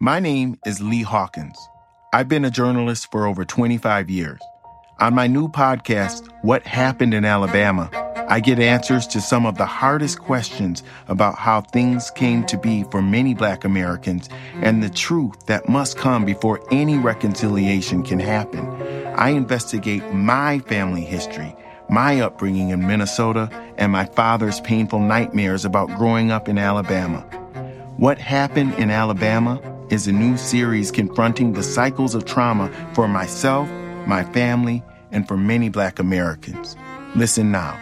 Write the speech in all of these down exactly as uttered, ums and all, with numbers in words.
My name is Lee Hawkins. I've been a journalist for over twenty-five years. On my new podcast, What Happened in Alabama, I get answers to some of the hardest questions about how things came to be for many Black Americans and the truth that must come before any reconciliation can happen. I investigate my family history, my upbringing in Minnesota, and my father's painful nightmares about growing up in Alabama. What Happened in Alabama is a new series confronting the cycles of trauma for myself, my family, and for many Black Americans. Listen now.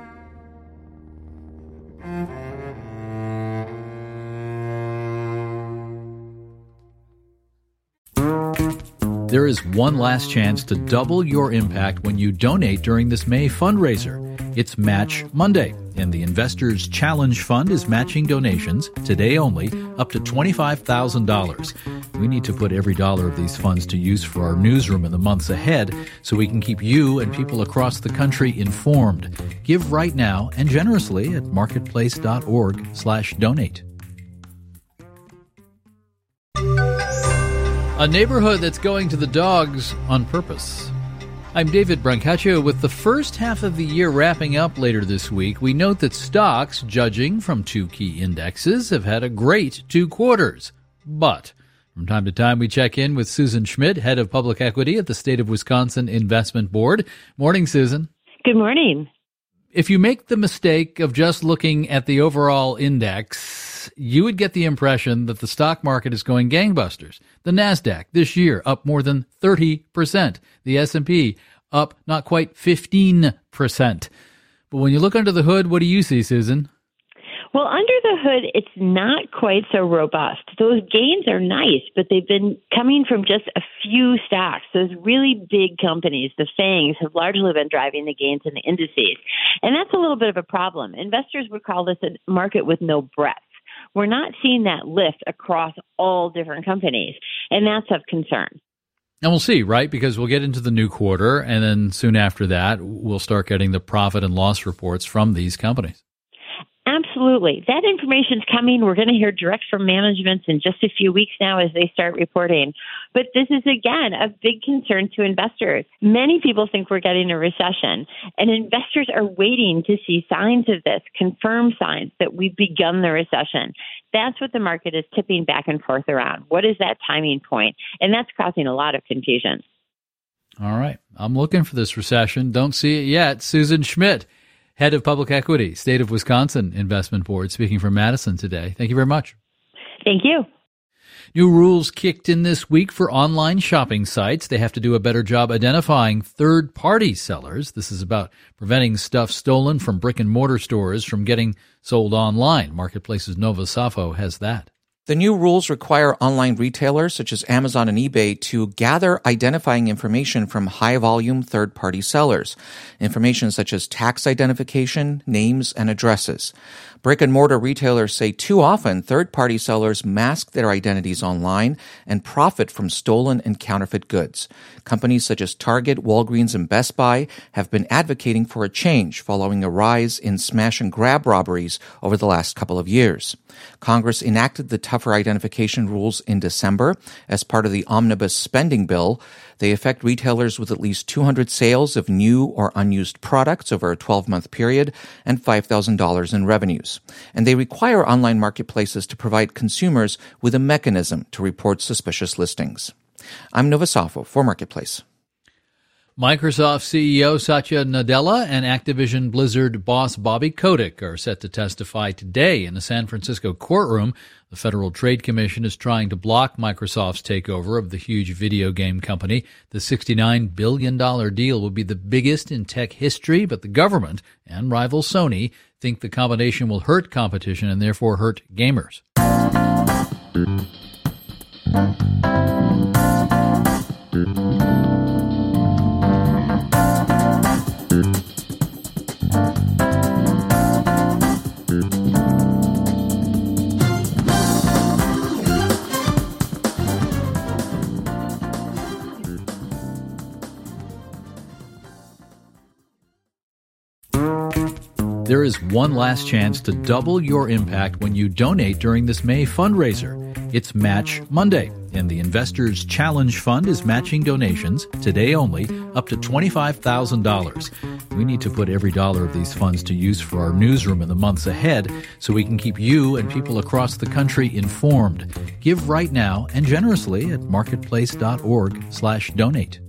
There is one last chance to double your impact when you donate during this May fundraiser. It's Match Monday, and the Investors Challenge Fund is matching donations, today only, up to twenty-five thousand dollars. We need to put every dollar of these funds to use for our newsroom in the months ahead so we can keep you and people across the country informed. Give right now and generously at marketplace.org slash donate. A neighborhood that's going to the dogs on purpose. I'm David Brancaccio. With the first half of the year wrapping up later this week, we note that stocks, judging from two key indexes, have had a great two quarters. But from time to time, we check in with Susan Schmidt, head of public equity at the State of Wisconsin Investment Board. Morning, Susan. Good morning. If you make the mistake of just looking at the overall index, you would get the impression that the stock market is going gangbusters. The NASDAQ this year up more than thirty percent. The S and P up not quite fifteen percent. But when you look under the hood, what do you see, Susan? Well, under the hood, it's not quite so robust. Those gains are nice, but they've been coming from just a few stocks. Those really big companies, the FANGs, have largely been driving the gains in the indices. And that's a little bit of a problem. Investors would call this a market with no breadth. We're not seeing that lift across all different companies, and that's of concern. And we'll see, right? Because we'll get into the new quarter, and then soon after that, we'll start getting the profit and loss reports from these companies. Absolutely. That information's coming. We're going to hear direct from management in just a few weeks now as they start reporting. But this is, again, a big concern to investors. Many people think we're getting a recession, and investors are waiting to see signs of this, confirmed signs that we've begun the recession. That's what the market is tipping back and forth around. What is that timing point? And that's causing a lot of confusion. All right. I'm looking for this recession. Don't see it yet. Susan Schmidt, head of public equity, State of Wisconsin Investment Board, speaking from Madison today. Thank you very much. Thank you. New rules kicked in this week for online shopping sites. They have to do a better job identifying third-party sellers. This is about preventing stuff stolen from brick-and-mortar stores from getting sold online. Marketplace's Nova Safo has that. The new rules require online retailers such as Amazon and eBay to gather identifying information from high-volume third-party sellers, information such as tax identification, names, and addresses. Brick-and-mortar retailers say too often third-party sellers mask their identities online and profit from stolen and counterfeit goods. Companies such as Target, Walgreens, and Best Buy have been advocating for a change following a rise in smash-and-grab robberies over the last couple of years. Congress enacted the tougher identification rules in December as part of the omnibus spending bill. They affect retailers with at least two hundred sales of new or unused products over a twelve-month period and five thousand dollars in revenues. And they require online marketplaces to provide consumers with a mechanism to report suspicious listings. I'm Nova Safo for Marketplace. Microsoft C E O Satya Nadella and Activision Blizzard boss Bobby Kotick are set to testify today in a San Francisco courtroom. The Federal Trade Commission is trying to block Microsoft's takeover of the huge video game company. The sixty-nine billion dollars deal will be the biggest in tech history, but the government and rival Sony think the combination will hurt competition and therefore hurt gamers. There is one last chance to double your impact when you donate during this May fundraiser. It's Match Monday, and the Investors Challenge Fund is matching donations, today only, up to twenty-five thousand dollars. We need to put every dollar of these funds to use for our newsroom in the months ahead so we can keep you and people across the country informed. Give right now and generously at marketplace.org slash donate.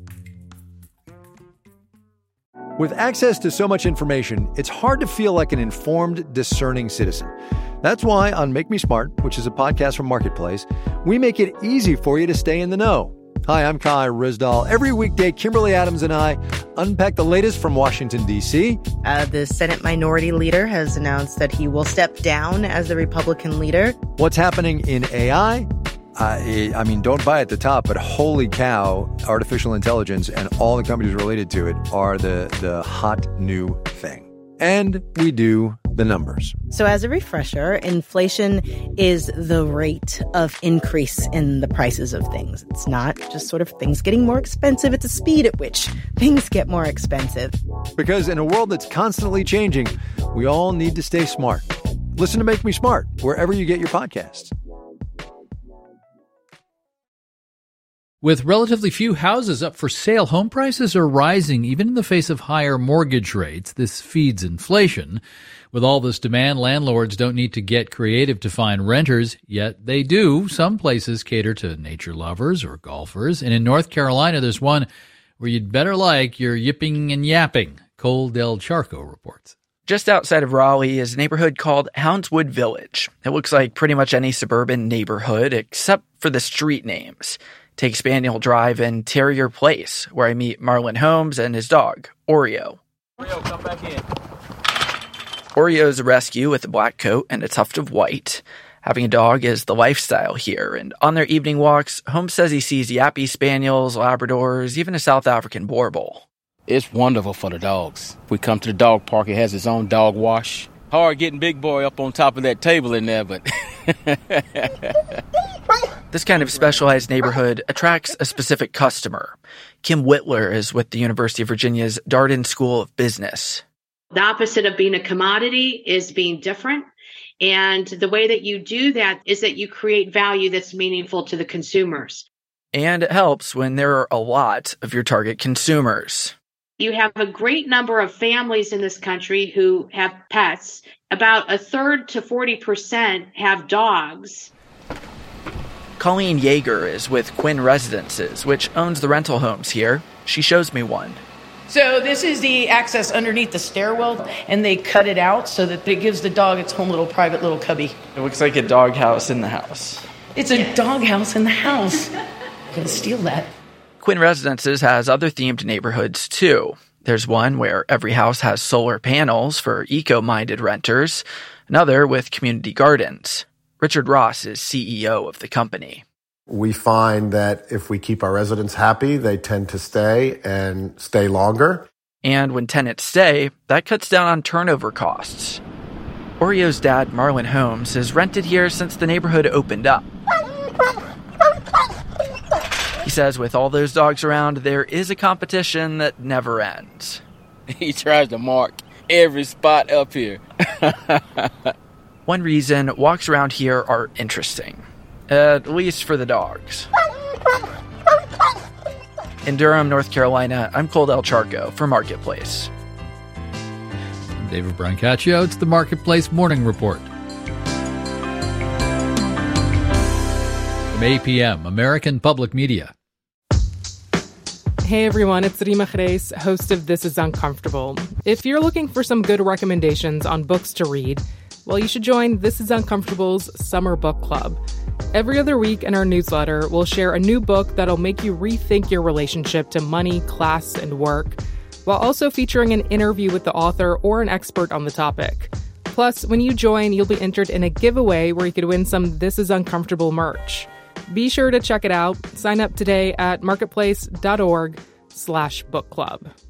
With access to so much information, it's hard to feel like an informed, discerning citizen. That's why on Make Me Smart, which is a podcast from Marketplace, we make it easy for you to stay in the know. Hi, I'm Kai Rizdal. Every weekday, Kimberly Adams and I unpack the latest from Washington, D C. Uh, the Senate Minority Leader has announced that he will step down as the Republican leader. What's happening in A I? Uh, I mean, don't buy at the top, but holy cow, artificial intelligence and all the companies related to it are the, the hot new thing. And we do the numbers. So as a refresher, inflation is the rate of increase in the prices of things. It's not just sort of things getting more expensive. It's the speed at which things get more expensive. Because in a world that's constantly changing, we all need to stay smart. Listen to Make Me Smart wherever you get your podcasts. With relatively few houses up for sale, home prices are rising even in the face of higher mortgage rates. This feeds inflation. With all this demand, landlords don't need to get creative to find renters, yet they do. Some places cater to nature lovers or golfers, and in North Carolina, there's one where you'd better like your yipping and yapping. Cole Del Charco reports. Just outside of Raleigh is a neighborhood called Houndswood Village. It looks like pretty much any suburban neighborhood except for the street names. Take Spaniel Drive and Terrier Place, where I meet Marlon Holmes and his dog, Oreo. Oreo, come back in. Oreo is a rescue with a black coat and a tuft of white. Having a dog is the lifestyle here, and on their evening walks, Holmes says he sees yappy spaniels, Labradors, even a South African Borbal. It's wonderful for the dogs. We come to the dog park, it has its own dog wash. Hard getting Big Boy up on top of that table in there, but... This kind of specialized neighborhood attracts a specific customer. Kim Whitler is with the University of Virginia's Darden School of Business. The opposite of being a commodity is being different. And the way that you do that is that you create value that's meaningful to the consumers. And it helps when there are a lot of your target consumers. You have a great number of families in this country who have pets. About a third to forty percent have dogs. Colleen Yeager is with Quinn Residences, which owns the rental homes here. She shows me one. So this is the access underneath the stairwell, and they cut it out so that it gives the dog its own little private little cubby. It looks like a dog house in the house. It's a dog house in the house. I'm going to steal that. Quinn Residences has other themed neighborhoods, too. There's one where every house has solar panels for eco-minded renters, another with community gardens. Richard Ross is C E O of the company. We find that if we keep our residents happy, they tend to stay and stay longer. And when tenants stay, that cuts down on turnover costs. Oreo's dad, Marlon Holmes, has rented here since the neighborhood opened up. He says with all those dogs around, there is a competition that never ends. He tries to mark every spot up here. One reason walks around here are interesting, at least for the dogs. In Durham, North Carolina, I'm Cole Del Charco for Marketplace. I'm David Brancaccio. It's the Marketplace Morning Report. From A P M, American Public Media. Hey everyone, it's Rima Reis, host of This Is Uncomfortable. If you're looking for some good recommendations on books to read, well, you should join This Is Uncomfortable's Summer Book Club. Every other week in our newsletter, we'll share a new book that'll make you rethink your relationship to money, class, and work, while also featuring an interview with the author or an expert on the topic. Plus, when you join, you'll be entered in a giveaway where you could win some This Is Uncomfortable merch. Be sure to check it out. Sign up today at marketplace.org slash book club.